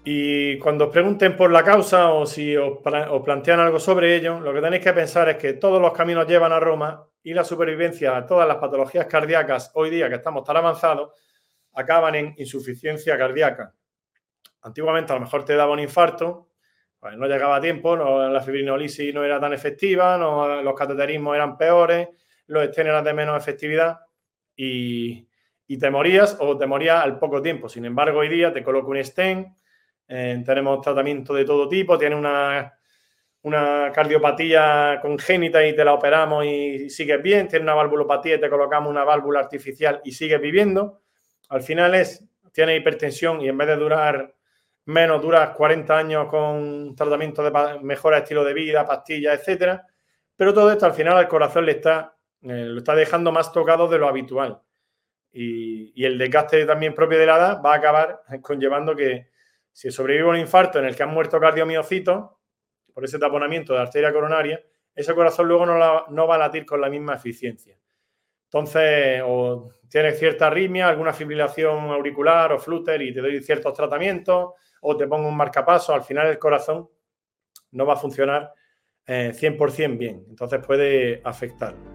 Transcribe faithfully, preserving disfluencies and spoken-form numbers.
Y cuando os pregunten por la causa o si os, os plantean algo sobre ello, lo que tenéis que pensar es que todos los caminos llevan a Roma y la supervivencia a todas las patologías cardíacas hoy día que estamos tan avanzados acaban en insuficiencia cardíaca. Antiguamente a lo mejor te daba un infarto, pues no llegaba a tiempo, no, la fibrinolisis no era tan efectiva, no, los cateterismos eran peores, los stents eran de menos efectividad y, y te morías o te morías al poco tiempo. Sin embargo, hoy día te coloco un stent, eh, tenemos tratamiento de todo tipo, tienes una, una cardiopatía congénita y te la operamos y sigues bien, tienes una valvulopatía y te colocamos una válvula artificial y sigues viviendo. Al final es, tienes hipertensión y en vez de durar menos, duras cuarenta años con tratamiento de mejora de estilo de vida, pastillas, etcétera. Pero todo esto al final al corazón le está, eh, lo está dejando más tocado de lo habitual. Y, y el desgaste también propio de la edad va a acabar conllevando que si sobrevive un infarto en el que han muerto cardiomiocitos por ese taponamiento de arteria coronaria, ese corazón luego no, la, no va a latir con la misma eficiencia. Entonces, o tienes cierta arritmia, alguna fibrilación auricular o flúter y te doy ciertos tratamientos, o te pongo un marcapasos, al final el corazón no va a funcionar eh, cien por ciento bien. Entonces puede afectar.